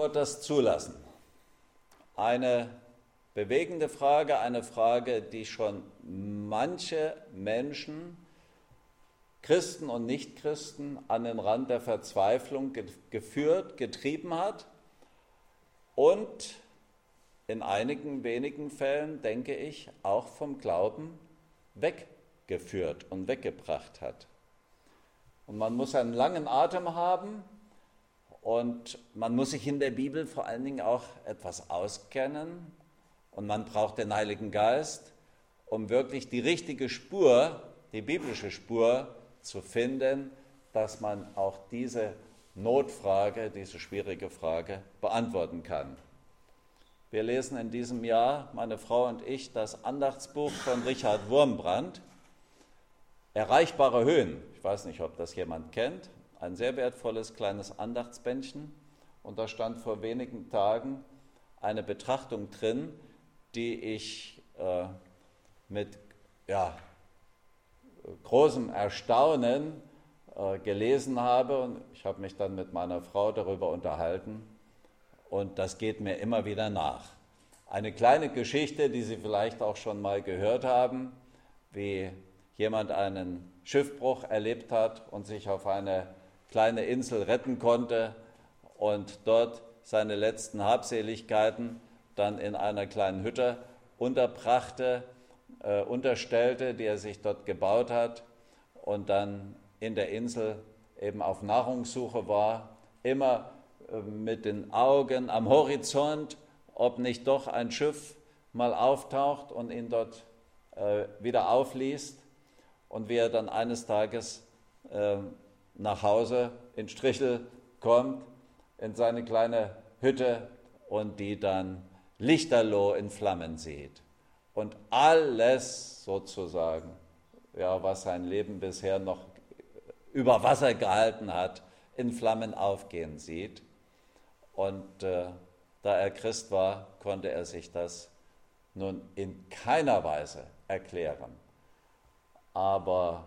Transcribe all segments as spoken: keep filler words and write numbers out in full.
Gott das zulassen? Eine bewegende Frage, eine Frage, die schon manche Menschen, Christen und Nichtchristen, an den Rand der Verzweiflung geführt, getrieben hat und in einigen wenigen Fällen, denke ich, auch vom Glauben weggeführt und weggebracht hat. Und man muss einen langen Atem haben und man muss sich in der Bibel vor allen Dingen auch etwas auskennen und man braucht den Heiligen Geist, um wirklich die richtige Spur, die biblische Spur zu finden, dass man auch diese Notfrage, diese schwierige Frage beantworten kann. Wir lesen in diesem Jahr, meine Frau und ich, das Andachtsbuch von Richard Wurmbrand, Erreichbare Höhen. Ich weiß nicht, ob das jemand kennt. Ein sehr wertvolles kleines Andachtsbändchen. Und da stand vor wenigen Tagen eine Betrachtung drin, die ich äh, mit ja, großem Erstaunen äh, gelesen habe. Und ich habe mich dann mit meiner Frau darüber unterhalten. Und das geht mir immer wieder nach. Eine kleine Geschichte, die Sie vielleicht auch schon mal gehört haben, wie jemand einen Schiffbruch erlebt hat und sich auf eine kleine Insel retten konnte und dort seine letzten Habseligkeiten dann in einer kleinen Hütte unterbrachte, äh, unterstellte, die er sich dort gebaut hat und dann in der Insel eben auf Nahrungssuche war, immer äh, mit den Augen am Horizont, ob nicht doch ein Schiff mal auftaucht und ihn dort äh, wieder aufliest. Und wie er dann eines Tages äh, nach Hause in Strichel kommt, in seine kleine Hütte und die dann lichterloh in Flammen sieht. Und alles sozusagen, ja, was sein Leben bisher noch über Wasser gehalten hat, in Flammen aufgehen sieht. Und äh, da er Christ war, konnte er sich das nun in keiner Weise erklären. Aber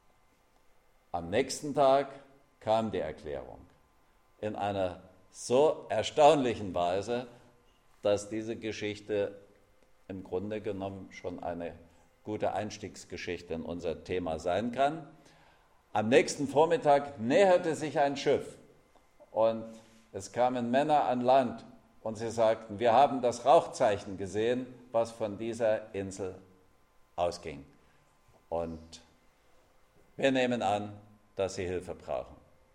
am nächsten Tag kam die Erklärung in einer so erstaunlichen Weise, dass diese Geschichte im Grunde genommen schon eine gute Einstiegsgeschichte in unser Thema sein kann. Am nächsten Vormittag näherte sich ein Schiff und es kamen Männer an Land und sie sagten, wir haben das Rauchzeichen gesehen, was von dieser Insel ausging. Und wir nehmen an, dass sie Hilfe brauchen.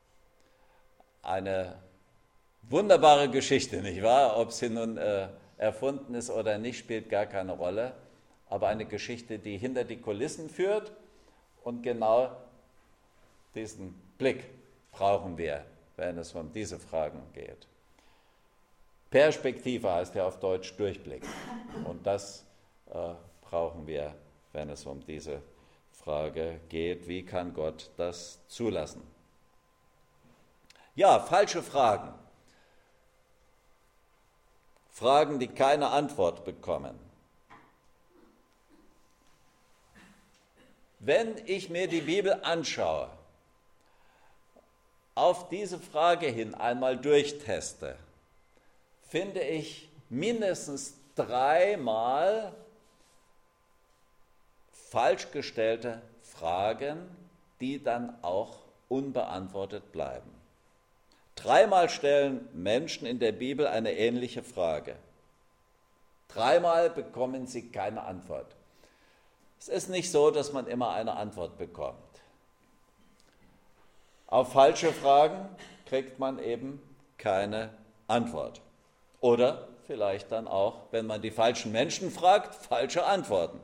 Eine wunderbare Geschichte, nicht wahr? Ob sie nun äh, erfunden ist oder nicht, spielt gar keine Rolle. Aber eine Geschichte, die hinter die Kulissen führt. Und genau diesen Blick brauchen wir, wenn es um diese Fragen geht. Perspektive heißt ja auf Deutsch Durchblick. Und das äh, brauchen wir, wenn es um diese Frage geht, wie kann Gott das zulassen? Ja, falsche Fragen. Fragen, die keine Antwort bekommen. Wenn ich mir die Bibel anschaue, auf diese Frage hin einmal durchteste, finde ich mindestens dreimal falsch gestellte Fragen, die dann auch unbeantwortet bleiben. Dreimal stellen Menschen in der Bibel eine ähnliche Frage. Dreimal bekommen sie keine Antwort. Es ist nicht so, dass man immer eine Antwort bekommt. Auf falsche Fragen kriegt man eben keine Antwort. Oder vielleicht dann auch, wenn man die falschen Menschen fragt, falsche Antworten.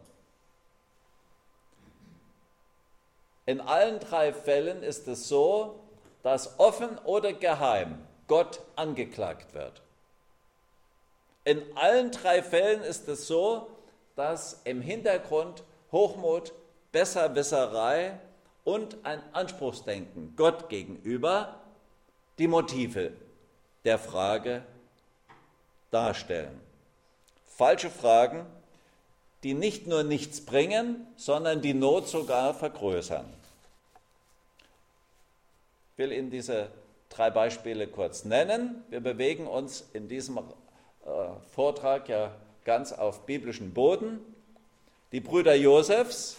In allen drei Fällen ist es so, dass offen oder geheim Gott angeklagt wird. In allen drei Fällen ist es so, dass im Hintergrund Hochmut, Besserwisserei und ein Anspruchsdenken Gott gegenüber die Motive der Frage darstellen. Falsche Fragen, die nicht nur nichts bringen, sondern die Not sogar vergrößern. Ich will Ihnen diese drei Beispiele kurz nennen. Wir bewegen uns in diesem äh, Vortrag ja ganz auf biblischen Boden. Die Brüder Josefs,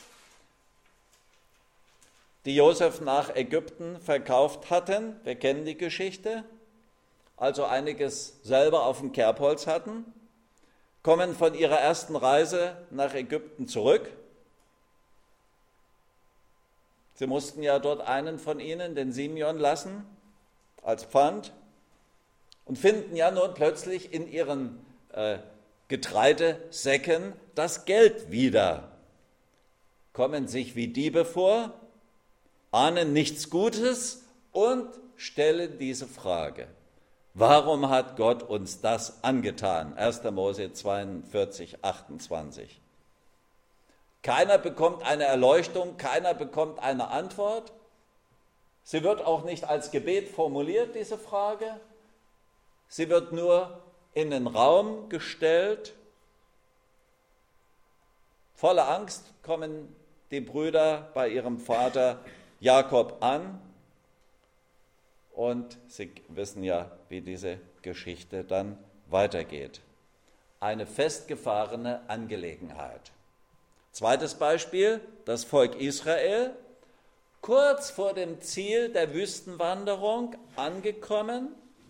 die Josef nach Ägypten verkauft hatten, wir kennen die Geschichte, also einiges selber auf dem Kerbholz hatten, kommen von ihrer ersten Reise nach Ägypten zurück. Sie mussten ja dort einen von ihnen, den Simeon, lassen als Pfand und finden ja nun plötzlich in ihren äh, Getreidesäcken das Geld wieder, kommen sich wie Diebe vor, ahnen nichts Gutes und stellen diese Frage: Warum hat Gott uns das angetan? erster Mose zweiundvierzig, achtundzwanzig. Keiner bekommt eine Erleuchtung, keiner bekommt eine Antwort. Sie wird auch nicht als Gebet formuliert, diese Frage. Sie wird nur in den Raum gestellt. Voller Angst kommen die Brüder bei ihrem Vater Jakob an. Und Sie wissen ja, wie diese Geschichte dann weitergeht. Eine festgefahrene Angelegenheit. Zweites Beispiel, das Volk Israel, kurz vor dem Ziel der Wüstenwanderung angekommen.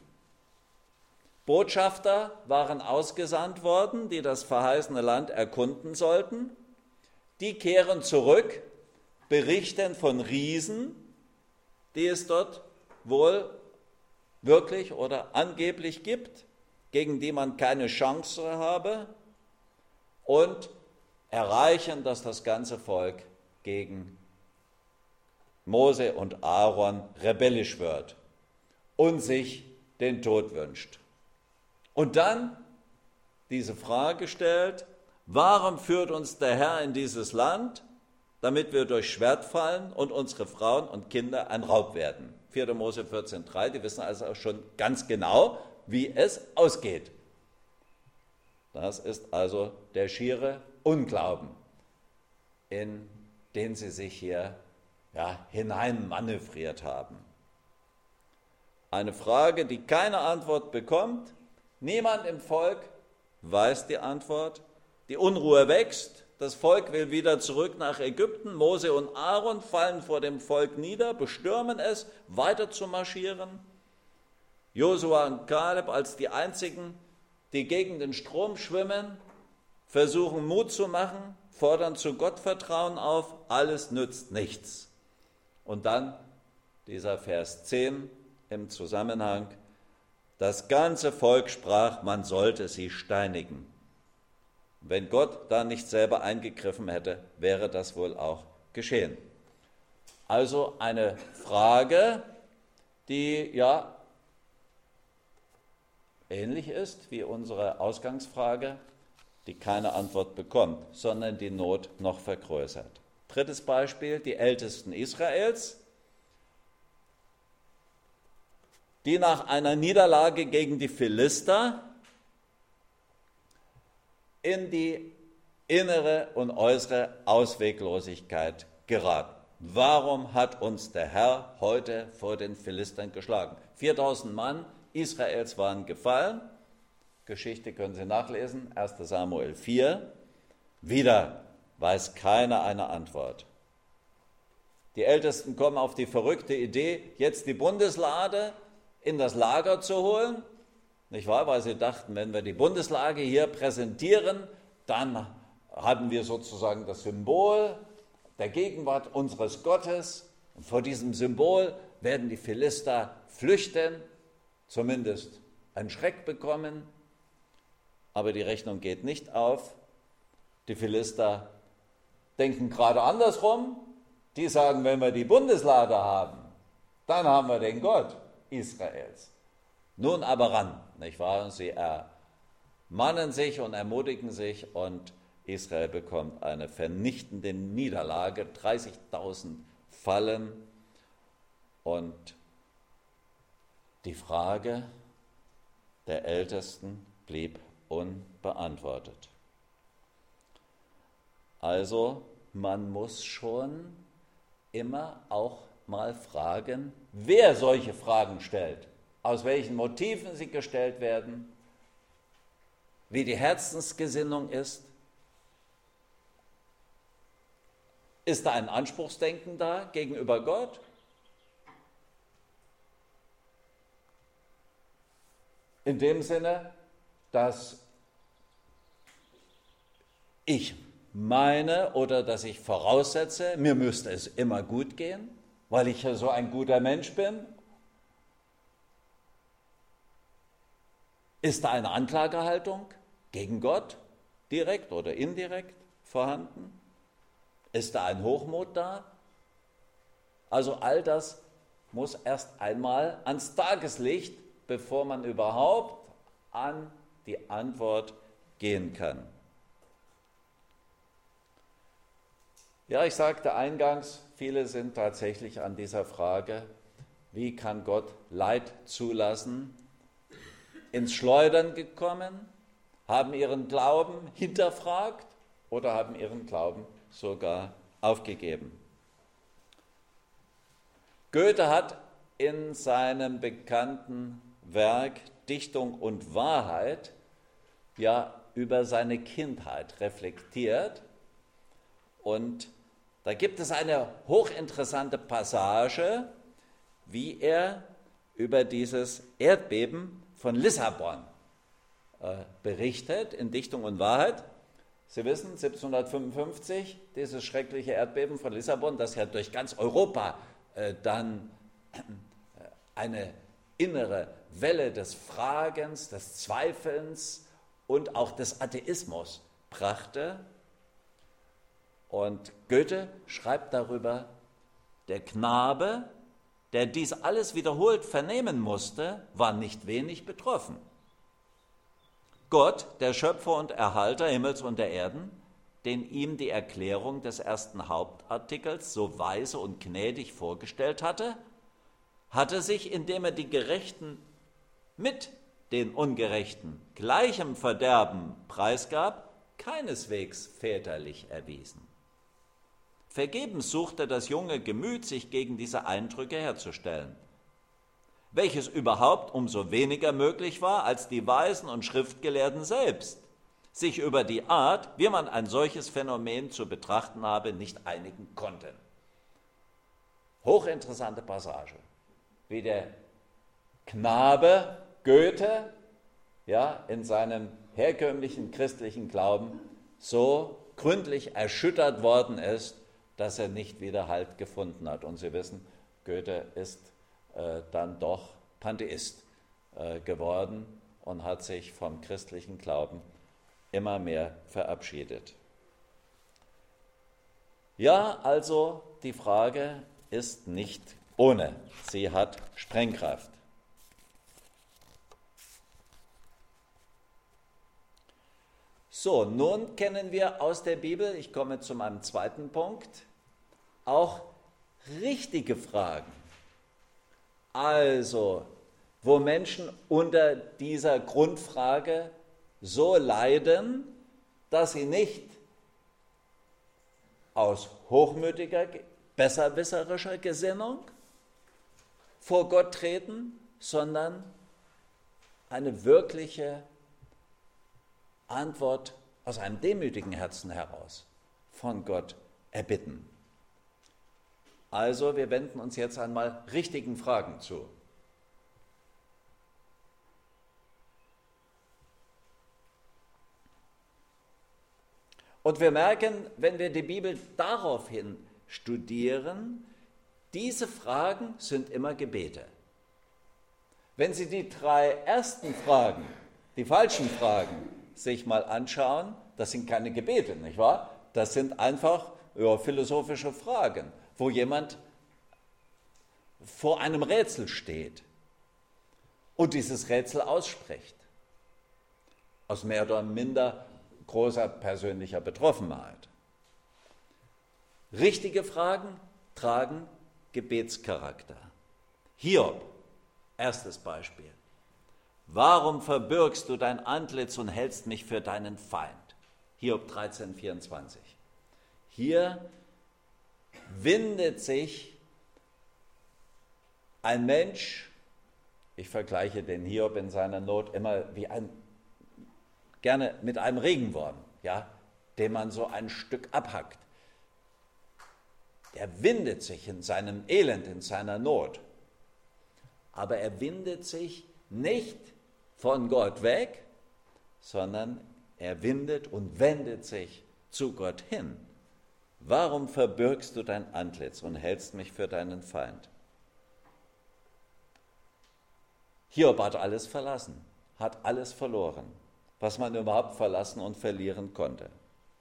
Botschafter waren ausgesandt worden, die das verheißene Land erkunden sollten. Die kehren zurück, berichten von Riesen, die es dort wohl wirklich oder angeblich gibt, gegen die man keine Chance habe, und erreichen, dass das ganze Volk gegen Mose und Aaron rebellisch wird und sich den Tod wünscht. Und dann diese Frage stellt: Warum führt uns der Herr in dieses Land, damit wir durch Schwert fallen und unsere Frauen und Kinder ein Raub werden? vierter Mose vierzehn drei, die wissen also auch schon ganz genau, wie es ausgeht. Das ist also der schiere Unglauben, in den sie sich hier ja, hineinmanövriert haben. Eine Frage, die keine Antwort bekommt. Niemand im Volk weiß die Antwort. Die Unruhe wächst. Das Volk will wieder zurück nach Ägypten. Mose und Aaron fallen vor dem Volk nieder, bestürmen es, weiter zu marschieren. Josua und Kaleb als die einzigen, die gegen den Strom schwimmen, versuchen Mut zu machen, fordern zu Gottvertrauen auf. Alles nützt nichts. Und dann dieser Vers zehn im Zusammenhang: Das ganze Volk sprach, man sollte sie steinigen. Wenn Gott da nicht selber eingegriffen hätte, wäre das wohl auch geschehen. Also eine Frage, die ja ähnlich ist wie unsere Ausgangsfrage, die keine Antwort bekommt, sondern die Not noch vergrößert. Drittes Beispiel, die Ältesten Israels, die nach einer Niederlage gegen die Philister in die innere und äußere Ausweglosigkeit geraten. Warum hat uns der Herr heute vor den Philistern geschlagen? viertausend Mann Israels waren gefallen. Geschichte können Sie nachlesen, erster Samuel vier. Wieder weiß keiner eine Antwort. Die Ältesten kommen auf die verrückte Idee, jetzt die Bundeslade in das Lager zu holen. Nicht wahr? Weil sie dachten, wenn wir die Bundeslade hier präsentieren, dann haben wir sozusagen das Symbol der Gegenwart unseres Gottes. Und vor diesem Symbol werden die Philister flüchten, zumindest einen Schreck bekommen. Aber die Rechnung geht nicht auf. Die Philister denken gerade andersrum. Die sagen, wenn wir die Bundeslade haben, dann haben wir den Gott Israels. Nun aber ran, nicht wahr? Und sie ermannen sich und ermutigen sich und Israel bekommt eine vernichtende Niederlage, dreißigtausend fallen und die Frage der Ältesten blieb unbeantwortet. Also man muss schon immer auch mal fragen, wer solche Fragen stellt, aus welchen Motiven sie gestellt werden, wie die Herzensgesinnung ist. Ist da ein Anspruchsdenken da gegenüber Gott? In dem Sinne, dass ich meine oder dass ich voraussetze, mir müsste es immer gut gehen, weil ich ja so ein guter Mensch bin. Ist da eine Anklagehaltung gegen Gott, direkt oder indirekt vorhanden? Ist da ein Hochmut da? Also all das muss erst einmal ans Tageslicht, bevor man überhaupt an die Antwort gehen kann. Ja, ich sagte eingangs, viele sind tatsächlich an dieser Frage, wie kann Gott Leid zulassen, ins Schleudern gekommen, haben ihren Glauben hinterfragt oder haben ihren Glauben sogar aufgegeben. Goethe hat in seinem bekannten Werk Dichtung und Wahrheit ja über seine Kindheit reflektiert, und da gibt es eine hochinteressante Passage, wie er über dieses Erdbeben von Lissabon äh, berichtet in Dichtung und Wahrheit. Sie wissen, siebzehnhundertfünfundfünfzig, dieses schreckliche Erdbeben von Lissabon, das ja durch ganz Europa äh, dann äh, eine innere Welle des Fragens, des Zweifelns und auch des Atheismus brachte. Und Goethe schreibt darüber, der Knabe, der dies alles wiederholt vernehmen musste, war nicht wenig betroffen. Gott, der Schöpfer und Erhalter Himmels und der Erden, den ihm die Erklärung des ersten Hauptartikels so weise und gnädig vorgestellt hatte, hatte sich, indem er die Gerechten mit den Ungerechten gleichem Verderben preisgab, keineswegs väterlich erwiesen. Vergebens suchte das junge Gemüt, sich gegen diese Eindrücke herzustellen, welches überhaupt umso weniger möglich war, als die Weisen und Schriftgelehrten selbst sich über die Art, wie man ein solches Phänomen zu betrachten habe, nicht einigen konnten. Hochinteressante Passage, wie der Knabe Goethe ja, in seinem herkömmlichen christlichen Glauben so gründlich erschüttert worden ist, dass er nicht wieder Halt gefunden hat. Und Sie wissen, Goethe ist äh, dann doch Pantheist äh, geworden und hat sich vom christlichen Glauben immer mehr verabschiedet. Ja, also die Frage ist nicht ohne. Sie hat Sprengkraft. So, nun kennen wir aus der Bibel, ich komme zu meinem zweiten Punkt, auch richtige Fragen. Also, wo Menschen unter dieser Grundfrage so leiden, dass sie nicht aus hochmütiger, besserwisserischer Gesinnung vor Gott treten, sondern eine wirkliche Antwort aus einem demütigen Herzen heraus von Gott erbitten. Also, wir wenden uns jetzt einmal richtigen Fragen zu. Und wir merken, wenn wir die Bibel daraufhin studieren, diese Fragen sind immer Gebete. Wenn Sie die drei ersten Fragen, die falschen Fragen, sich mal anschauen, das sind keine Gebete, nicht wahr? Das sind einfach ja, philosophische Fragen, wo jemand vor einem Rätsel steht und dieses Rätsel ausspricht, aus mehr oder minder großer persönlicher Betroffenheit. Richtige Fragen tragen Gebetscharakter. Hiob, erstes Beispiel. Warum verbirgst du dein Antlitz und hältst mich für deinen Feind? Hiob dreizehn, vierundzwanzig. Hier windet sich Ein Mensch, ich vergleiche den Hiob in seiner Not immer wie ein, gerne mit einem Regenwurm, ja, dem man so ein Stück abhackt. Er windet sich in seinem Elend, in seiner Not. Aber er windet sich nicht von Gott weg, sondern er windet und wendet sich zu Gott hin. Warum verbirgst du dein Antlitz und hältst mich für deinen Feind? Hiob hat alles verlassen, hat alles verloren, was man überhaupt verlassen und verlieren konnte.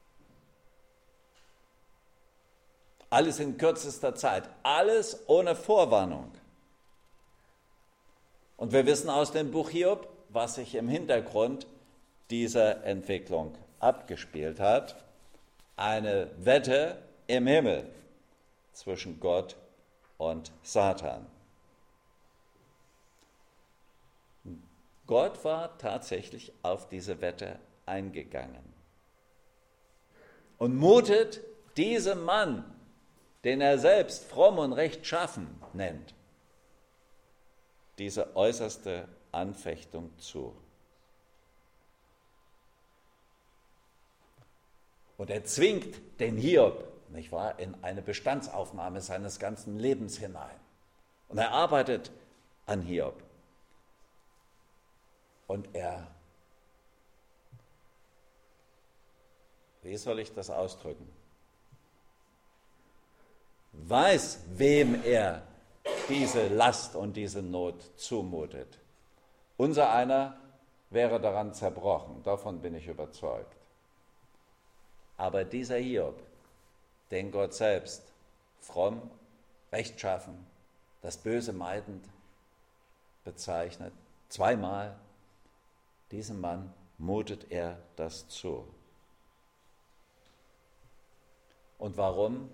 Alles in kürzester Zeit, alles ohne Vorwarnung. Und wir wissen aus dem Buch Hiob, was sich im Hintergrund dieser Entwicklung abgespielt hat. Eine Wette im Himmel zwischen Gott und Satan. Gott war tatsächlich auf diese Wette eingegangen und mutet diesem Mann, den er selbst fromm und rechtschaffen nennt, diese äußerste Anfechtung zu. Und er zwingt den Hiob, nicht wahr, in eine Bestandsaufnahme seines ganzen Lebens hinein. Und er arbeitet an Hiob. Und er, wie soll ich das ausdrücken, weiß, wem er diese Last und diese Not zumutet. Unser einer wäre daran zerbrochen, davon bin ich überzeugt. Aber dieser Hiob, den Gott selbst fromm, rechtschaffen, das Böse meidend bezeichnet, zweimal, diesem Mann mutet er das zu. Und warum?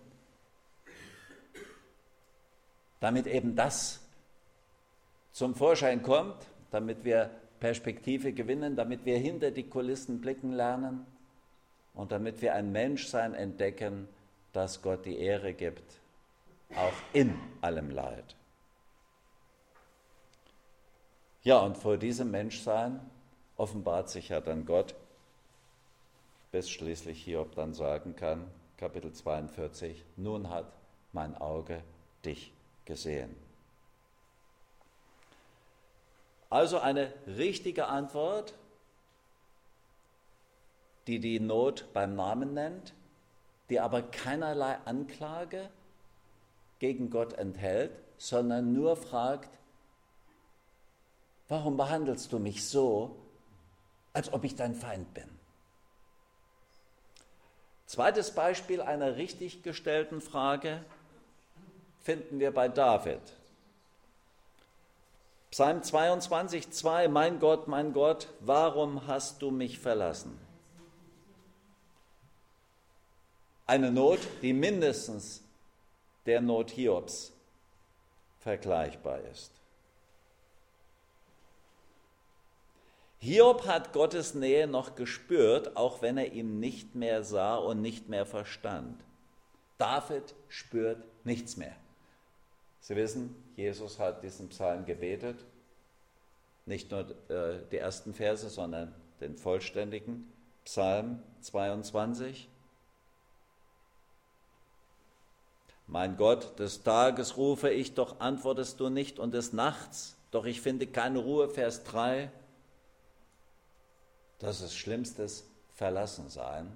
Damit eben das zum Vorschein kommt, damit wir Perspektive gewinnen, damit wir hinter die Kulissen blicken lernen und damit wir ein Menschsein entdecken, das Gott die Ehre gibt, auch in allem Leid. Ja, und vor diesem Menschsein offenbart sich ja dann Gott, bis schließlich Hiob dann sagen kann, Kapitel zweiundvierzig, nun hat mein Auge dich gesehen. Also eine richtige Antwort, die die Not beim Namen nennt, die aber keinerlei Anklage gegen Gott enthält, sondern nur fragt, warum behandelst du mich so, als ob ich dein Feind bin? Zweites Beispiel einer richtig gestellten Frage finden wir bei David. Psalm zweiundzwanzig, zwei, mein Gott, mein Gott, warum hast du mich verlassen? Eine Not, die mindestens der Not Hiobs vergleichbar ist. Hiob hat Gottes Nähe noch gespürt, auch wenn er ihn nicht mehr sah und nicht mehr verstand. David spürt nichts mehr. Sie wissen, Jesus hat diesen Psalm gebetet, nicht nur äh, die ersten Verse, sondern den vollständigen Psalm zweiundzwanzig. Mein Gott, des Tages rufe ich, doch antwortest du nicht, und des Nachts, doch ich finde keine Ruhe, Vers drei. Das ist schlimmstes Verlassensein.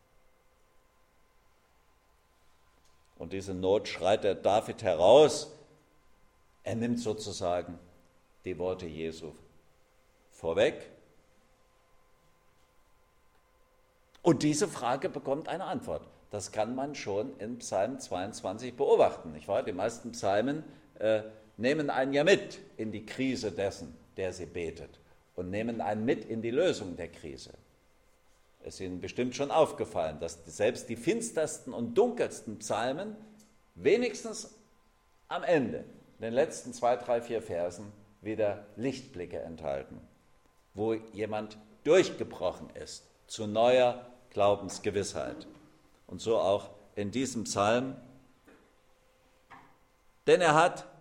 Und diese Not schreit der David heraus. Er nimmt sozusagen die Worte Jesu vorweg. Und diese Frage bekommt eine Antwort. Das kann man schon in Psalm zweiundzwanzig beobachten, nicht wahr? Die meisten Psalmen äh, nehmen einen ja mit in die Krise dessen, der sie betet, und nehmen einen mit in die Lösung der Krise. Es ist Ihnen bestimmt schon aufgefallen, dass selbst die finstersten und dunkelsten Psalmen wenigstens am Ende, in den letzten zwei, drei, vier Versen, wieder Lichtblicke enthalten, wo jemand durchgebrochen ist zu neuer Glaubensgewissheit. Und so auch in diesem Psalm. Denn er hat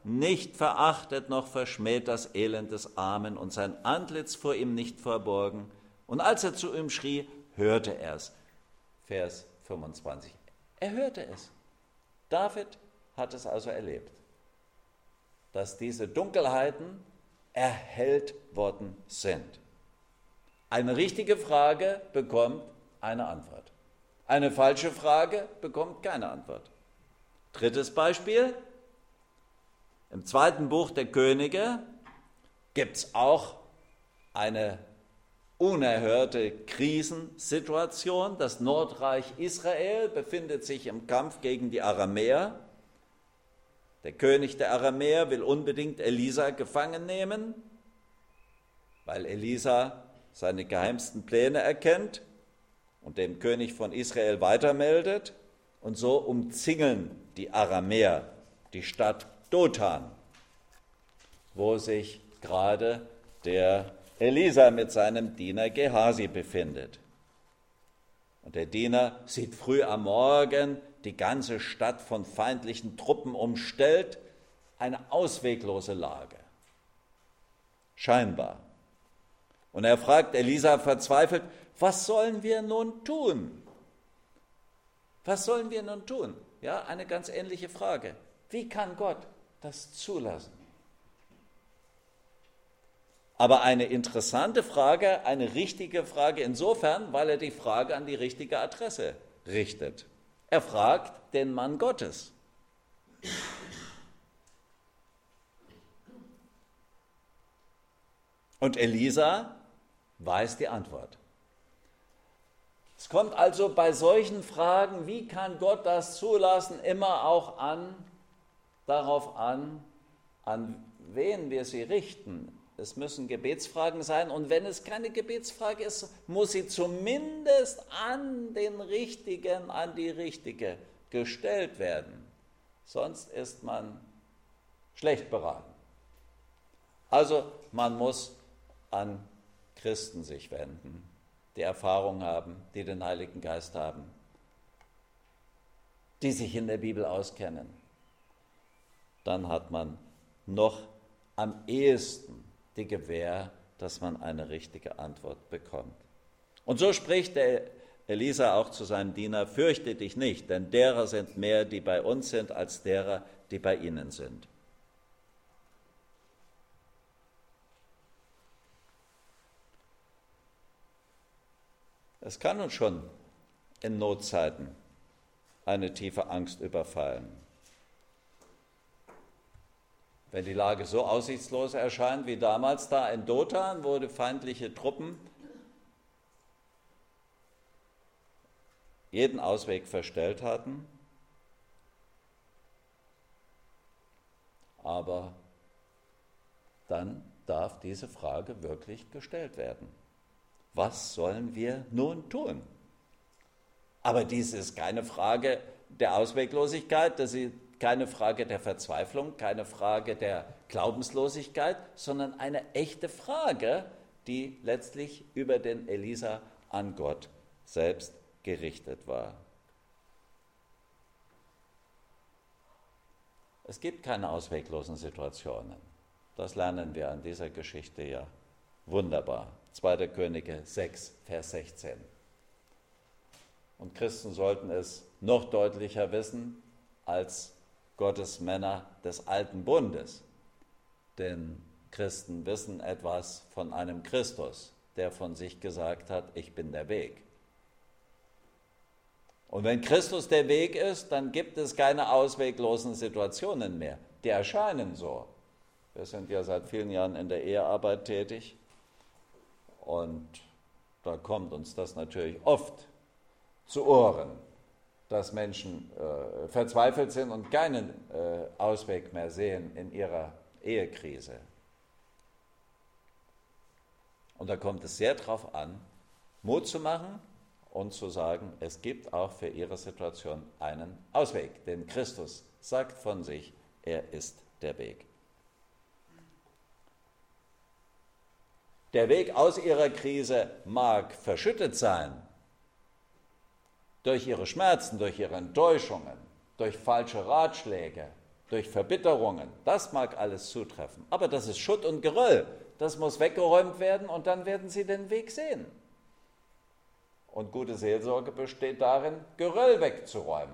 nicht verachtet noch verschmäht das Elend des Armen und sein Antlitz vor ihm nicht verborgen. Und als er zu ihm schrie, hörte er es. Vers fünfundzwanzig. Er hörte es. David hat es also erlebt, dass diese Dunkelheiten erhellt worden sind. Eine richtige Frage bekommt eine Antwort. Eine falsche Frage bekommt keine Antwort. Drittes Beispiel. Im zweiten Buch der Könige gibt es auch eine unerhörte Krisensituation. Das Nordreich Israel befindet sich im Kampf gegen die Aramäer. Der König der Aramäer will unbedingt Elisa gefangen nehmen, weil Elisa seine geheimsten Pläne erkennt und dem König von Israel weitermeldet. Und so umzingeln die Aramäer die Stadt Dothan, wo sich gerade der Elisa mit seinem Diener Gehasi befindet. Und der Diener sieht früh am Morgen die ganze Stadt von feindlichen Truppen umstellt, eine ausweglose Lage. Scheinbar. Und er fragt Elisa verzweifelt, was sollen wir nun tun? Was sollen wir nun tun? Ja, eine ganz ähnliche Frage. Wie kann Gott das zulassen? Aber eine interessante Frage, eine richtige Frage insofern, weil er die Frage an die richtige Adresse richtet. Er fragt den Mann Gottes. Und Elisa weiß die Antwort. Es kommt also bei solchen Fragen, wie kann Gott das zulassen, immer auch an, darauf an, an wen wir sie richten. Es müssen Gebetsfragen sein und wenn es keine Gebetsfrage ist, muss sie zumindest an den Richtigen, an die Richtige gestellt werden. Sonst ist man schlecht beraten. Also man muss an Christen sich wenden, die Erfahrung haben, die den Heiligen Geist haben, die sich in der Bibel auskennen. Dann hat man noch am ehesten die Gewähr, dass man eine richtige Antwort bekommt. Und so spricht der Elisa auch zu seinem Diener, fürchte dich nicht, denn derer sind mehr, die bei uns sind, als derer, die bei ihnen sind. Es kann uns schon in Notzeiten eine tiefe Angst überfallen. Wenn die Lage so aussichtslos erscheint wie damals da in Dothan, wo die feindliche Truppen jeden Ausweg verstellt hatten, aber dann darf diese Frage wirklich gestellt werden. Was sollen wir nun tun? Aber dies ist keine Frage der Ausweglosigkeit, das ist keine Frage der Verzweiflung, keine Frage der Glaubenslosigkeit, sondern eine echte Frage, die letztlich über den Elisa an Gott selbst gerichtet war. Es gibt keine ausweglosen Situationen. Das lernen wir an dieser Geschichte ja wunderbar. zweiter Könige sechs, Vers sechzehn. Und Christen sollten es noch deutlicher wissen als Gottes Männer des Alten Bundes. Denn Christen wissen etwas von einem Christus, der von sich gesagt hat, ich bin der Weg. Und wenn Christus der Weg ist, dann gibt es keine ausweglosen Situationen mehr. Die erscheinen so. Wir sind ja seit vielen Jahren in der Ehearbeit tätig und da kommt uns das natürlich oft zu Ohren, dass Menschen äh, verzweifelt sind und keinen äh, Ausweg mehr sehen in ihrer Ehekrise. Und da kommt es sehr darauf an, Mut zu machen und zu sagen, es gibt auch für ihre Situation einen Ausweg. Denn Christus sagt von sich, er ist der Weg. Der Weg aus ihrer Krise mag verschüttet sein, durch ihre Schmerzen, durch ihre Enttäuschungen, durch falsche Ratschläge, durch Verbitterungen, das mag alles zutreffen. Aber das ist Schutt und Geröll. Das muss weggeräumt werden und dann werden sie den Weg sehen. Und gute Seelsorge besteht darin, Geröll wegzuräumen.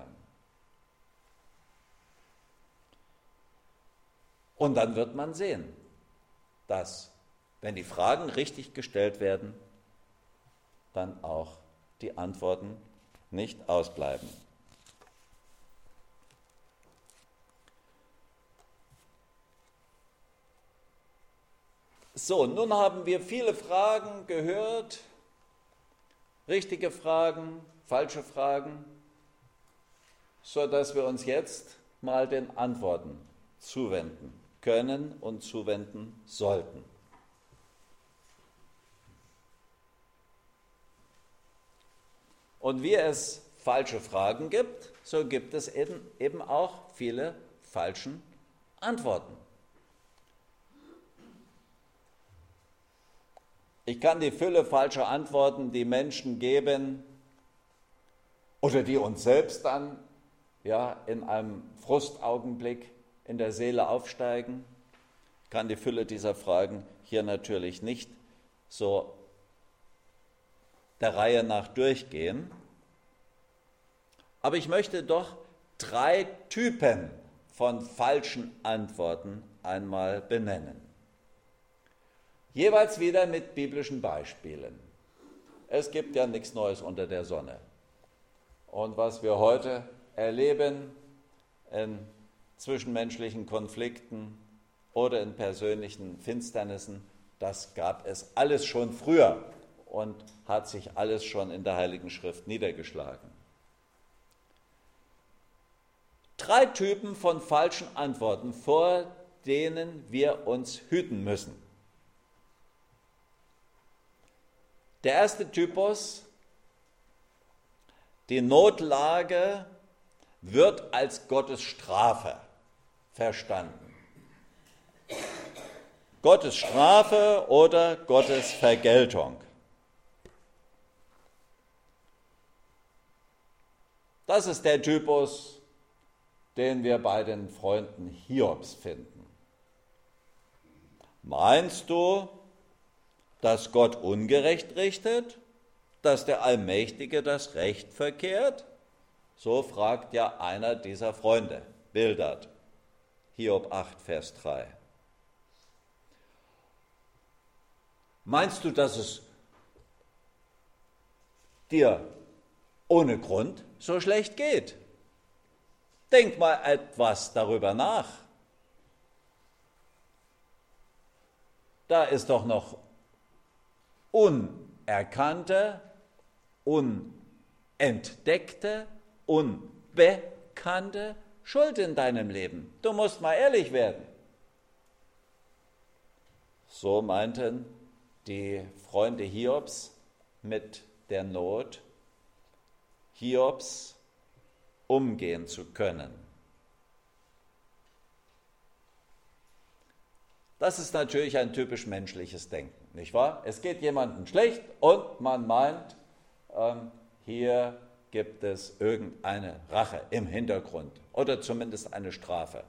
Und dann wird man sehen, dass, wenn die Fragen richtig gestellt werden, dann auch die Antworten nicht ausbleiben. So, nun haben wir viele Fragen gehört, richtige Fragen, falsche Fragen, sodass wir uns jetzt mal den Antworten zuwenden können und zuwenden sollten. Und wie es falsche Fragen gibt, so gibt es eben, eben auch viele falsche Antworten. Ich kann die Fülle falscher Antworten, die Menschen geben oder die uns selbst dann ja, in einem Frustaugenblick in der Seele aufsteigen, kann die Fülle dieser Fragen hier natürlich nicht so der Reihe nach durchgehen. Aber ich möchte doch drei Typen von falschen Antworten einmal benennen. Jeweils wieder mit biblischen Beispielen. Es gibt ja nichts Neues unter der Sonne. Und was wir heute erleben in zwischenmenschlichen Konflikten oder in persönlichen Finsternissen, das gab es alles schon früher und hat sich alles schon in der Heiligen Schrift niedergeschlagen. Drei Typen von falschen Antworten, vor denen wir uns hüten müssen. Der erste Typus, die Notlage wird als Gottes Strafe verstanden. Gottes Strafe oder Gottes Vergeltung. Das ist der Typus, den wir bei den Freunden Hiobs finden. Meinst du, dass Gott ungerecht richtet, dass der Allmächtige das Recht verkehrt? So fragt ja einer dieser Freunde, Bildad, Hiob acht, Vers drei. Meinst du, dass es dir ohne Grund so schlecht geht? Denk mal etwas darüber nach. Da ist doch noch unerkannte, unentdeckte, unbekannte Schuld in deinem Leben. Du musst mal ehrlich werden. So meinten die Freunde Hiobs mit der Not Hiobs umgehen zu können. Das ist natürlich ein typisch menschliches Denken, nicht wahr? Es geht jemandem schlecht und man meint, ähm, hier gibt es irgendeine Rache im Hintergrund oder zumindest eine Strafe.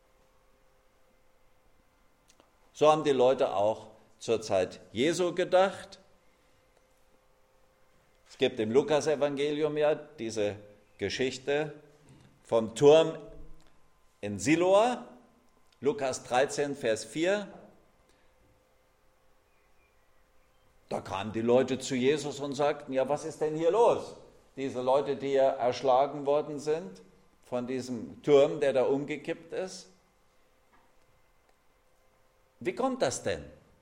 So haben die Leute auch zur Zeit Jesu gedacht. Es gibt im Lukas-Evangelium ja diese Geschichte vom Turm in Siloa, Lukas dreizehn, Vers vier. Da kamen die Leute zu Jesus und sagten, ja, was ist denn hier los? Diese Leute, die ja erschlagen worden sind von diesem Turm, der da umgekippt ist. Wie kommt das denn?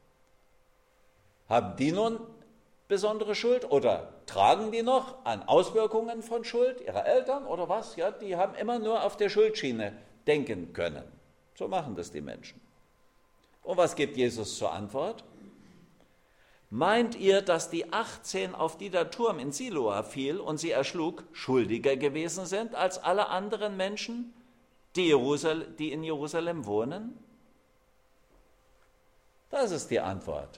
Haben die nun besondere Schuld oder tragen die noch an Auswirkungen von Schuld ihrer Eltern oder was? Ja, die haben immer nur auf der Schuldschiene denken können. So machen das die Menschen. Und was gibt Jesus zur Antwort? Meint ihr, dass die achtzehn, auf die der Turm in Siloa fiel und sie erschlug, schuldiger gewesen sind als alle anderen Menschen, die, Jerusal- die in Jerusalem wohnen? Das ist die Antwort.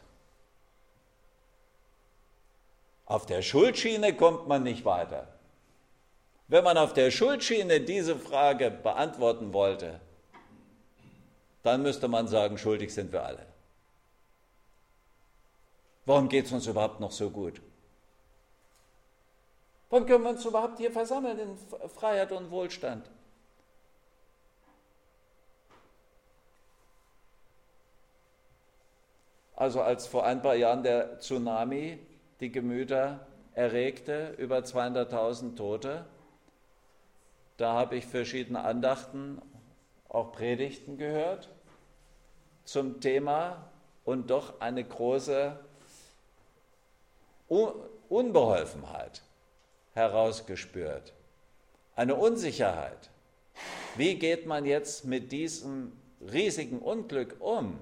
Auf der Schuldschiene kommt man nicht weiter. Wenn man auf der Schuldschiene diese Frage beantworten wollte, dann müsste man sagen, schuldig sind wir alle. Warum geht es uns überhaupt noch so gut? Warum können wir uns überhaupt hier versammeln in Freiheit und Wohlstand? Also als vor ein paar Jahren der Tsunami die Gemüter erregte, über zweihunderttausend Tote, da habe ich verschiedene Andachten, auch Predigten gehört zum Thema und doch eine große Unbeholfenheit herausgespürt, eine Unsicherheit. Wie geht man jetzt mit diesem riesigen Unglück um?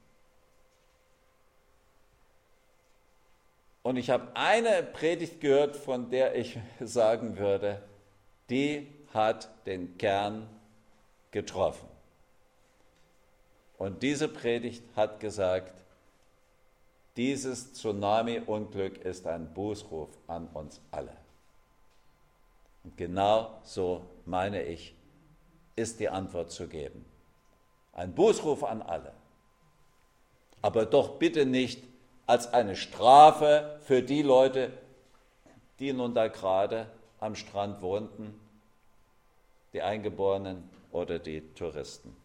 Und ich habe eine Predigt gehört, von der ich sagen würde, die hat den Kern getroffen. Und diese Predigt hat gesagt, dieses Tsunami-Unglück ist ein Bußruf an uns alle. Und genau so, meine ich, ist die Antwort zu geben. Ein Bußruf an alle. Aber doch bitte nicht als eine Strafe für die Leute, die nun da gerade am Strand wohnten, die Eingeborenen oder die Touristen.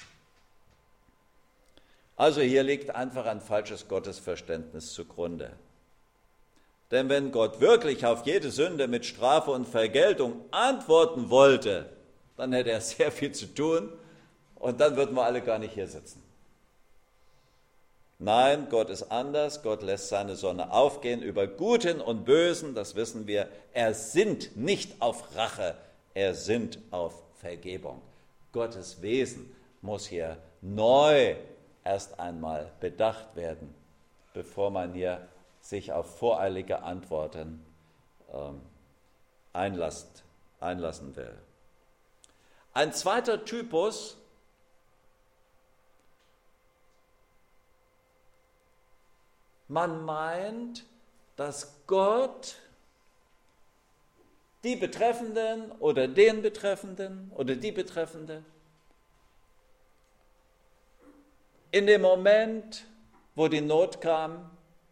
Also hier liegt einfach ein falsches Gottesverständnis zugrunde. Denn wenn Gott wirklich auf jede Sünde mit Strafe und Vergeltung antworten wollte, dann hätte er sehr viel zu tun und dann würden wir alle gar nicht hier sitzen. Nein, Gott ist anders. Gott lässt seine Sonne aufgehen über Guten und Bösen, das wissen wir. Er sinnt nicht auf Rache, er sinnt auf Vergebung. Gottes Wesen muss hier neu erst einmal bedacht werden, bevor man hier sich auf voreilige Antworten ähm, einlasst, einlassen will. Ein zweiter Typus Man meint, dass Gott die Betreffenden oder den Betreffenden oder die Betreffende in dem Moment, wo die Not kam,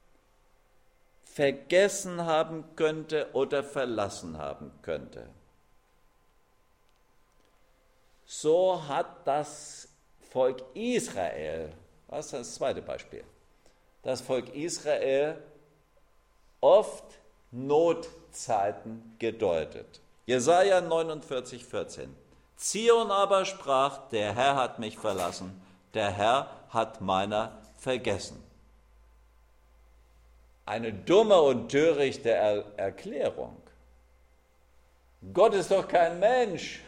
vergessen haben könnte oder verlassen haben könnte. So hat das Volk Israel, das ist das zweite Beispiel, das Volk Israel oft Notzeiten gedeutet. Jesaja neunundvierzig, vierzehn. Zion aber sprach, der Herr hat mich verlassen, der Herr hat meiner vergessen. Eine dumme und törichte er- Erklärung. Gott ist doch kein Mensch,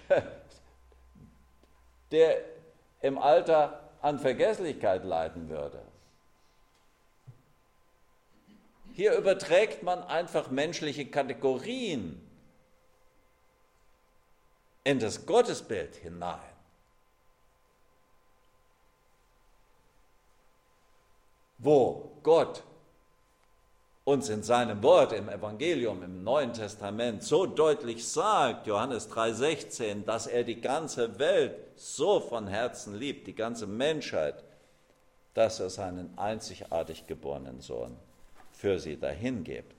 der im Alter an Vergesslichkeit leiden würde. Hier überträgt man einfach menschliche Kategorien in das Gottesbild hinein. Wo Gott uns in seinem Wort im Evangelium, im Neuen Testament so deutlich sagt, Johannes drei, sechzehn, dass er die ganze Welt so von Herzen liebt, die ganze Menschheit, dass er seinen einzigartig geborenen Sohn für sie dahingibt,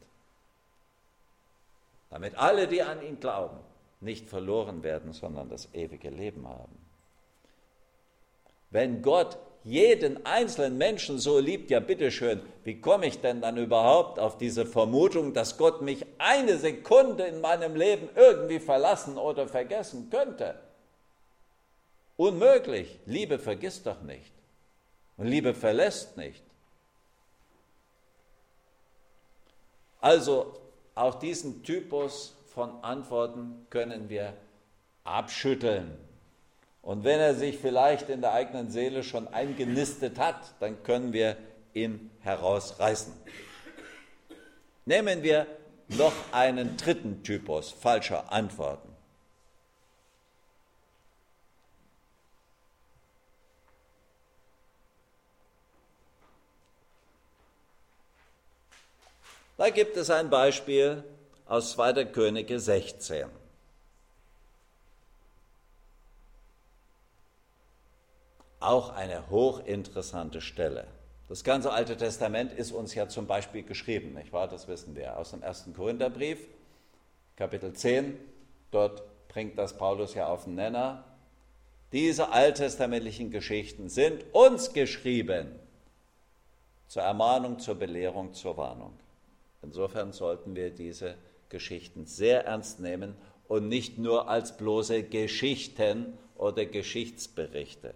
damit alle, die an ihn glauben, nicht verloren werden, sondern das ewige Leben haben. Wenn Gott jeden einzelnen Menschen so liebt, ja bitteschön, wie komme ich denn dann überhaupt auf diese Vermutung, dass Gott mich eine Sekunde in meinem Leben irgendwie verlassen oder vergessen könnte? Unmöglich. Liebe vergisst doch nicht. Und Liebe verlässt nicht. Also auch diesen Typus von Antworten können wir abschütteln. Und wenn er sich vielleicht in der eigenen Seele schon eingenistet hat, dann können wir ihn herausreißen. Nehmen wir noch einen dritten Typus falscher Antworten. Da gibt es ein Beispiel aus zweiter Könige sechzehn. auch eine hochinteressante Stelle. Das ganze Alte Testament ist uns ja zum Beispiel geschrieben, nicht wahr? Das wissen wir aus dem ersten Korintherbrief, Kapitel zehn. Dort bringt das Paulus ja auf den Nenner. Diese alttestamentlichen Geschichten sind uns geschrieben, zur Ermahnung, zur Belehrung, zur Warnung. Insofern sollten wir diese Geschichten sehr ernst nehmen und nicht nur als bloße Geschichten oder Geschichtsberichte.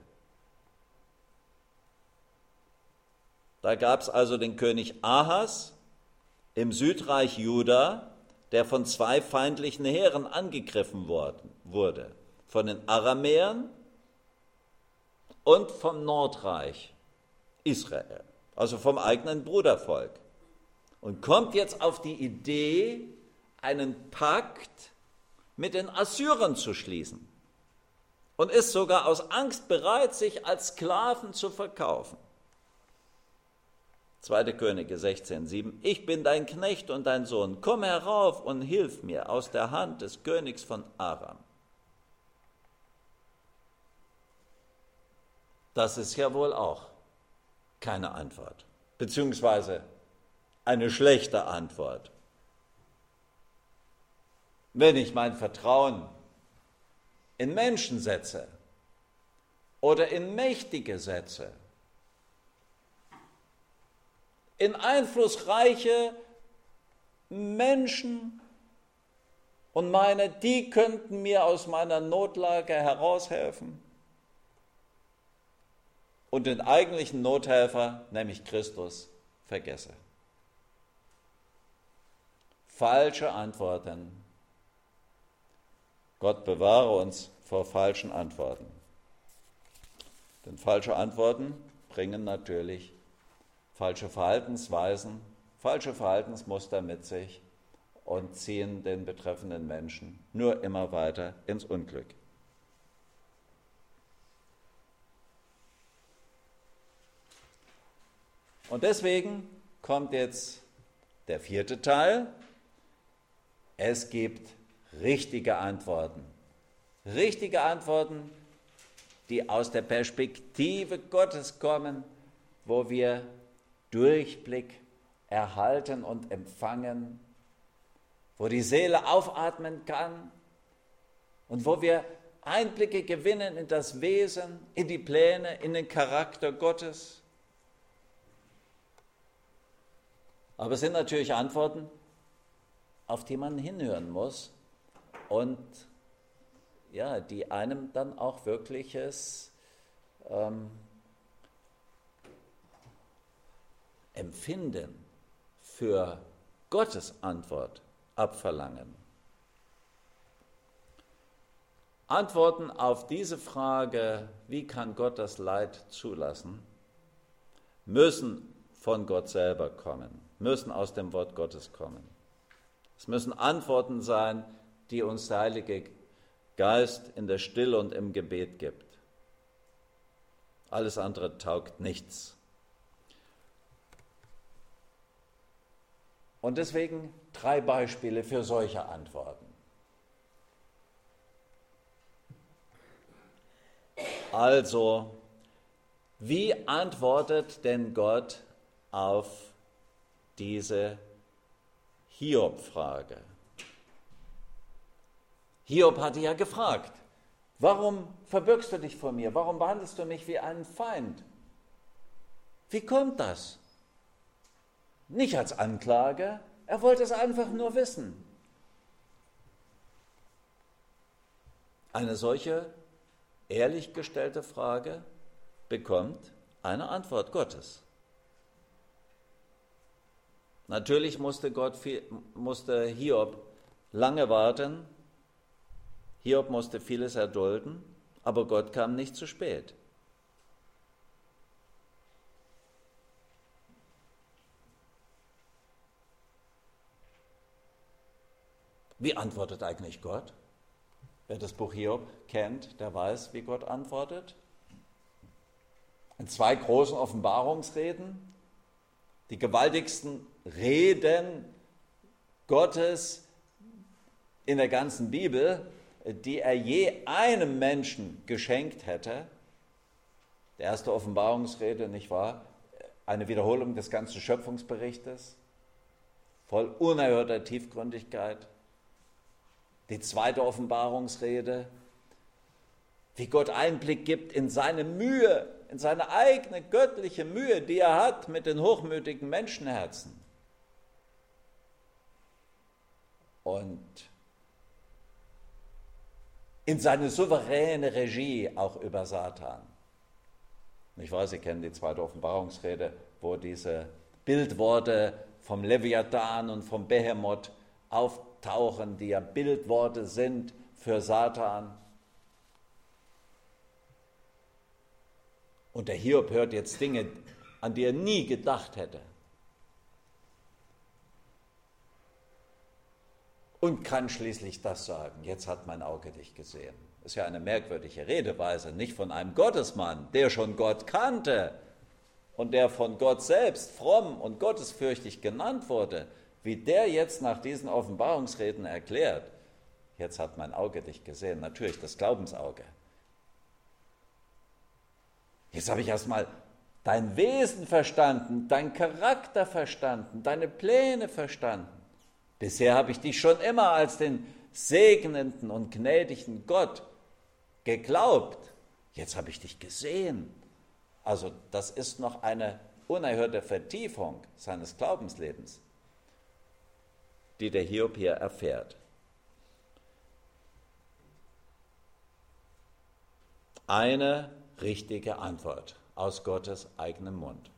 Da gab es also den König Ahas im Südreich Juda, der von zwei feindlichen Heeren angegriffen worden, wurde, von den Aramäern und vom Nordreich Israel, also vom eigenen Brudervolk. Und kommt jetzt auf die Idee, einen Pakt mit den Assyrern zu schließen und ist sogar aus Angst bereit, sich als Sklaven zu verkaufen. zweiter Könige sechzehn, sieben. Ich bin dein Knecht und dein Sohn. Komm herauf und hilf mir aus der Hand des Königs von Aram. Das ist ja wohl auch keine Antwort, beziehungsweise eine schlechte Antwort. Wenn ich mein Vertrauen in Menschen setze oder in Mächtige setze, in einflussreiche Menschen und meine, die könnten mir aus meiner Notlage heraushelfen, und den eigentlichen Nothelfer, nämlich Christus, vergesse. Falsche Antworten. Gott bewahre uns vor falschen Antworten. Denn falsche Antworten bringen natürlich falsche Verhaltensweisen, falsche Verhaltensmuster mit sich und ziehen den betreffenden Menschen nur immer weiter ins Unglück. Und deswegen kommt jetzt der vierte Teil. Es gibt richtige Antworten. Richtige Antworten, die aus der Perspektive Gottes kommen, wo wir Durchblick erhalten und empfangen, wo die Seele aufatmen kann und wo wir Einblicke gewinnen in das Wesen, in die Pläne, in den Charakter Gottes. Aber es sind natürlich Antworten, auf die man hinhören muss und ja, die einem dann auch wirkliches ähm, Empfinden für Gottes Antwort abverlangen. Antworten auf diese Frage, wie kann Gott das Leid zulassen, müssen von Gott selber kommen, müssen aus dem Wort Gottes kommen. Es müssen Antworten sein, die uns der Heilige Geist in der Stille und im Gebet gibt. Alles andere taugt nichts. Und deswegen drei Beispiele für solche Antworten. Also, wie antwortet denn Gott auf diese Hiob-Frage? Hiob hatte ja gefragt, warum verbirgst du dich vor mir? Warum behandelst du mich wie einen Feind? Wie kommt das? Nicht als Anklage, er wollte es einfach nur wissen. Eine solche ehrlich gestellte Frage bekommt eine Antwort Gottes. Natürlich musste, Gott viel, musste Hiob lange warten, Hiob musste vieles erdulden, aber Gott kam nicht zu spät. Wie antwortet eigentlich Gott? Wer das Buch Hiob kennt, der weiß, wie Gott antwortet. In zwei großen Offenbarungsreden, die gewaltigsten Reden Gottes in der ganzen Bibel, die er je einem Menschen geschenkt hätte. Die erste Offenbarungsrede, nicht wahr? Eine Wiederholung des ganzen Schöpfungsberichtes, voll unerhörter Tiefgründigkeit. Die zweite Offenbarungsrede, wie Gott Einblick gibt in seine Mühe, in seine eigene göttliche Mühe, die er hat mit den hochmütigen Menschenherzen. Und in seine souveräne Regie auch über Satan. Ich weiß, Sie kennen die zweite Offenbarungsrede, wo diese Bildworte vom Leviathan und vom Behemoth auftauchen, die ja Bildworte sind für Satan. Und der Hiob hört jetzt Dinge, an die er nie gedacht hätte. Und kann schließlich das sagen, jetzt hat mein Auge dich gesehen. Das ist ja eine merkwürdige Redeweise, nicht von einem Gottesmann, der schon Gott kannte und der von Gott selbst fromm und gottesfürchtig genannt wurde, wie der jetzt nach diesen Offenbarungsreden erklärt, jetzt hat mein Auge dich gesehen, natürlich das Glaubensauge. Jetzt habe ich erstmal dein Wesen verstanden, dein Charakter verstanden, deine Pläne verstanden. Bisher habe ich dich schon immer als den segnenden und gnädigen Gott geglaubt. Jetzt habe ich dich gesehen. Also das ist noch eine unerhörte Vertiefung seines Glaubenslebens, die der Hiob hier erfährt. Eine richtige Antwort aus Gottes eigenem Mund.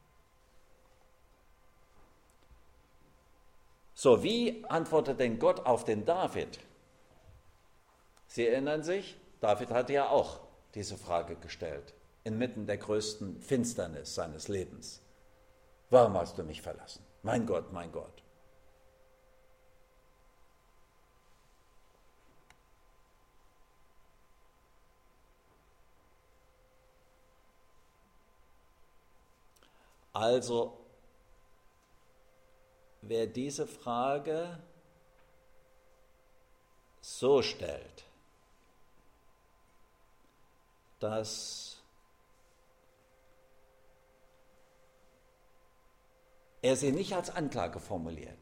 So, wie antwortet denn Gott auf den David? Sie erinnern sich, David hatte ja auch diese Frage gestellt, inmitten der größten Finsternis seines Lebens. Warum hast du mich verlassen? Mein Gott, mein Gott. Also, wer diese Frage so stellt, dass er sie nicht als Anklage formuliert,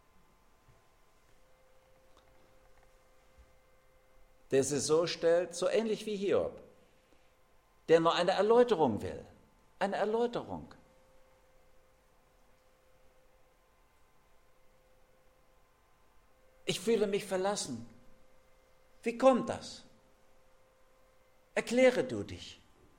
der sie so stellt, so ähnlich wie Hiob, der nur eine Erläuterung will, eine Erläuterung. Ich fühle mich verlassen. Wie kommt das? Erkläre du dich.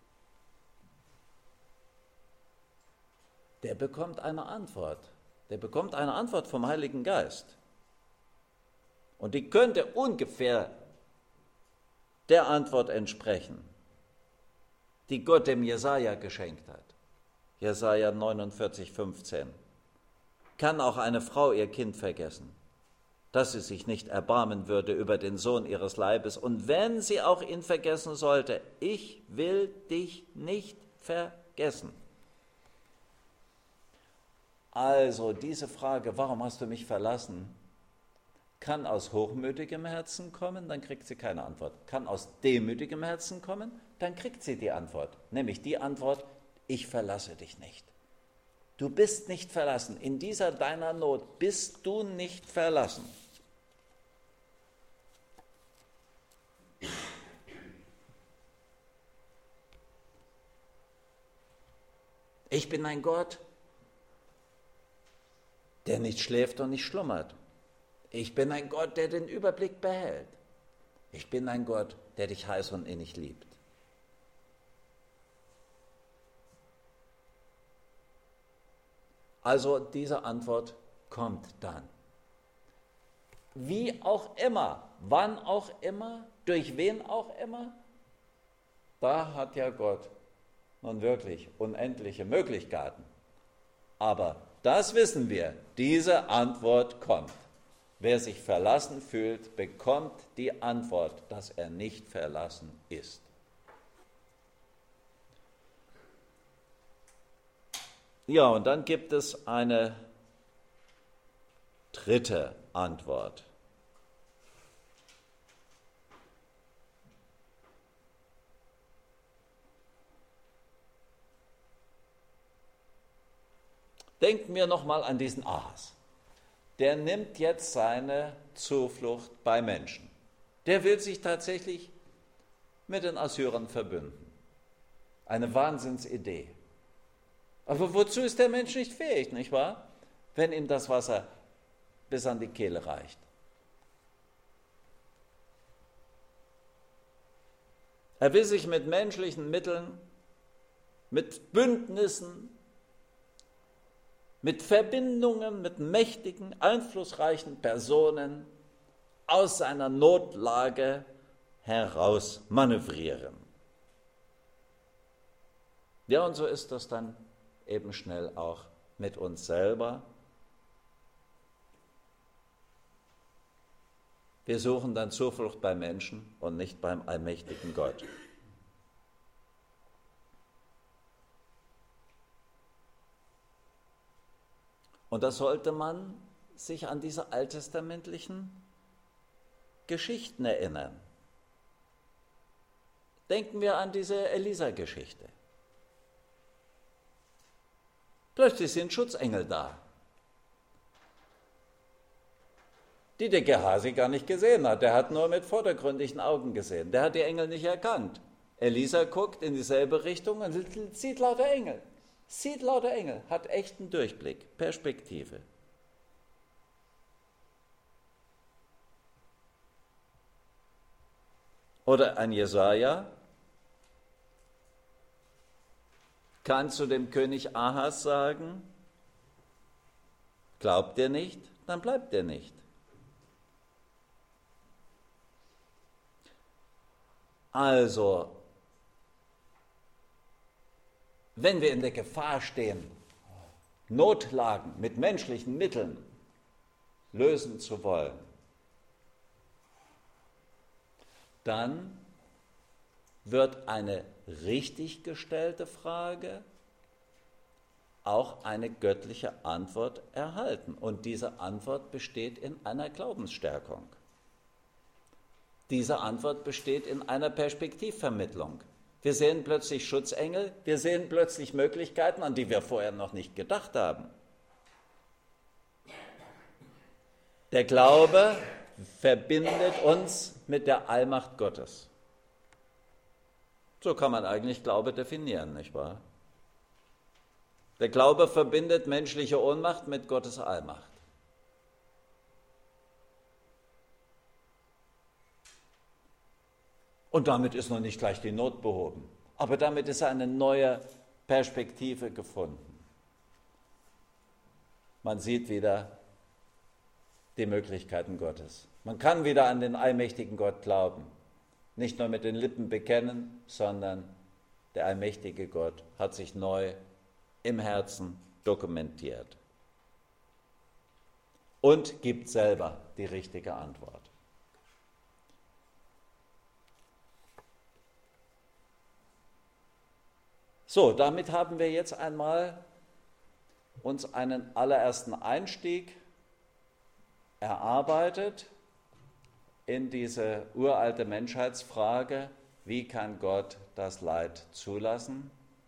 Der bekommt eine Antwort. Der bekommt eine Antwort vom Heiligen Geist. Und die könnte ungefähr der Antwort entsprechen, die Gott dem Jesaja geschenkt hat. Jesaja neunundvierzig, fünfzehn. Kann auch eine Frau ihr Kind vergessen, dass sie sich nicht erbarmen würde über den Sohn ihres Leibes. Und wenn sie auch ihn vergessen sollte, ich will dich nicht vergessen. Also diese Frage, warum hast du mich verlassen, kann aus hochmütigem Herzen kommen, dann kriegt sie keine Antwort. Kann aus demütigem Herzen kommen, dann kriegt sie die Antwort. Nämlich die Antwort, ich verlasse dich nicht. Du bist nicht verlassen. In dieser deiner Not bist du nicht verlassen. Ich bin ein Gott, der nicht schläft und nicht schlummert. Ich bin ein Gott, der den Überblick behält. Ich bin ein Gott, der dich heiß und innig liebt. Also diese Antwort kommt dann. Wie auch immer, wann auch immer, durch wen auch immer, da hat ja Gott nun wirklich unendliche Möglichkeiten. Aber das wissen wir, diese Antwort kommt. Wer sich verlassen fühlt, bekommt die Antwort, dass er nicht verlassen ist. Ja, und dann gibt es eine dritte Antwort. Denken wir nochmal an diesen Ahas. Der nimmt jetzt seine Zuflucht bei Menschen. Der will sich tatsächlich mit den Assyrern verbünden. Eine Wahnsinnsidee. Aber wozu ist der Mensch nicht fähig, nicht wahr? Wenn ihm das Wasser bis an die Kehle reicht. Er will sich mit menschlichen Mitteln, mit Bündnissen, mit Verbindungen, mit mächtigen, einflussreichen Personen aus seiner Notlage heraus manövrieren. Ja, und so ist das dann eben schnell auch mit uns selber. Wir suchen dann Zuflucht bei Menschen und nicht beim allmächtigen Gott. Und da sollte man sich an diese alttestamentlichen Geschichten erinnern. Denken wir an diese Elisa-Geschichte. Plötzlich sind Schutzengel da, die der Gehasi gar nicht gesehen hat. Der hat nur mit vordergründigen Augen gesehen. Der hat die Engel nicht erkannt. Elisa guckt in dieselbe Richtung und sieht lauter Engel. Sieht lauter Engel, hat echten Durchblick, Perspektive. Oder ein Jesaja kann zu dem König Ahas sagen, glaubt ihr nicht, dann bleibt ihr nicht. Also, wenn wir in der Gefahr stehen, Notlagen mit menschlichen Mitteln lösen zu wollen, dann wird eine richtig gestellte Frage auch eine göttliche Antwort erhalten. Und diese Antwort besteht in einer Glaubensstärkung. Diese Antwort besteht in einer Perspektivvermittlung. Wir sehen plötzlich Schutzengel, wir sehen plötzlich Möglichkeiten, an die wir vorher noch nicht gedacht haben. Der Glaube verbindet uns mit der Allmacht Gottes. So kann man eigentlich Glaube definieren, nicht wahr? Der Glaube verbindet menschliche Ohnmacht mit Gottes Allmacht. Und damit ist noch nicht gleich die Not behoben. Aber damit ist eine neue Perspektive gefunden. Man sieht wieder die Möglichkeiten Gottes. Man kann wieder an den allmächtigen Gott glauben. Nicht nur mit den Lippen bekennen, sondern der allmächtige Gott hat sich neu im Herzen dokumentiert. Und gibt selber die richtige Antwort. So, damit haben wir jetzt einmal uns einen allerersten Einstieg erarbeitet in diese uralte Menschheitsfrage, wie kann Gott das Leid zulassen?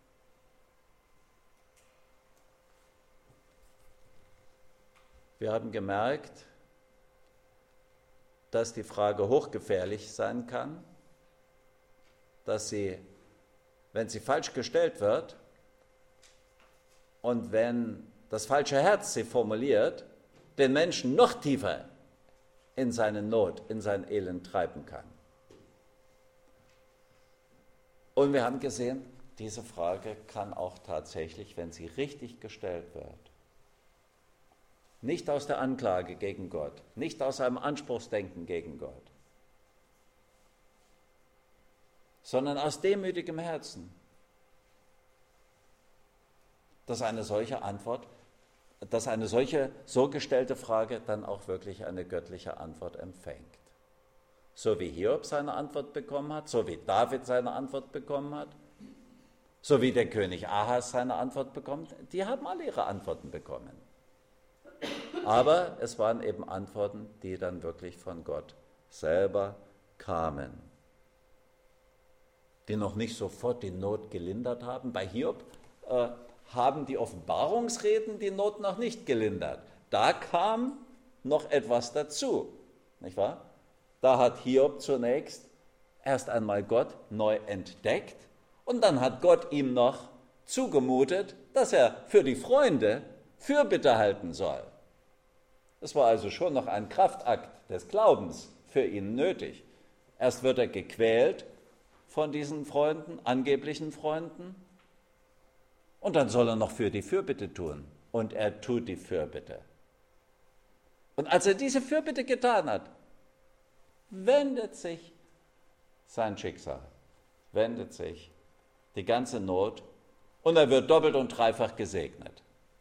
Wir haben gemerkt, dass die Frage hochgefährlich sein kann, dass sie, wenn sie falsch gestellt wird und wenn das falsche Herz sie formuliert, den Menschen noch tiefer in seine Not, in sein Elend treiben kann. Und wir haben gesehen, diese Frage kann auch tatsächlich, wenn sie richtig gestellt wird, nicht aus der Anklage gegen Gott, nicht aus einem Anspruchsdenken gegen Gott, sondern aus demütigem Herzen, dass eine solche Antwort, dass eine solche so gestellte Frage dann auch wirklich eine göttliche Antwort empfängt. So wie Hiob seine Antwort bekommen hat, so wie David seine Antwort bekommen hat, so wie der König Ahas seine Antwort bekommt, die haben alle ihre Antworten bekommen. Aber es waren eben Antworten, die dann wirklich von Gott selber kamen, die noch nicht sofort die Not gelindert haben. Bei Hiob äh, haben die Offenbarungsreden die Not noch nicht gelindert. Da kam noch etwas dazu, nicht wahr? Da hat Hiob zunächst erst einmal Gott neu entdeckt und dann hat Gott ihm noch zugemutet, dass er für die Freunde Fürbitte halten soll. Es war also schon noch ein Kraftakt des Glaubens für ihn nötig. Erst wird er gequält von diesen Freunden, angeblichen Freunden, und dann soll er noch für die Fürbitte tun. Und er tut die Fürbitte. Und als er diese Fürbitte getan hat, wendet sich sein Schicksal, wendet sich die ganze Not und er wird doppelt und dreifach gesegnet.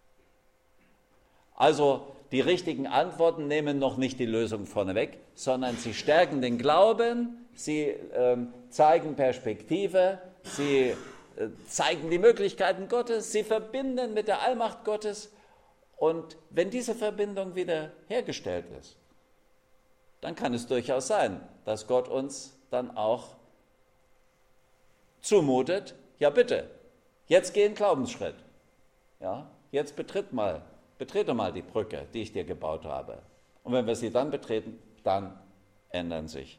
Also die richtigen Antworten nehmen noch nicht die Lösung vorneweg, sondern sie stärken den Glauben, sie ähm, zeigen Perspektive, sie äh, zeigen die Möglichkeiten Gottes, sie verbinden mit der Allmacht Gottes. Und wenn diese Verbindung wieder hergestellt ist, dann kann es durchaus sein, dass Gott uns dann auch zumutet, ja bitte, jetzt geh einen Glaubensschritt. Ja, jetzt betritt mal, betrete mal die Brücke, die ich dir gebaut habe. Und wenn wir sie dann betreten, dann ändern sich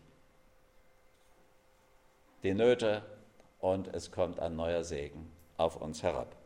die Nöte und es kommt ein neuer Segen auf uns herab.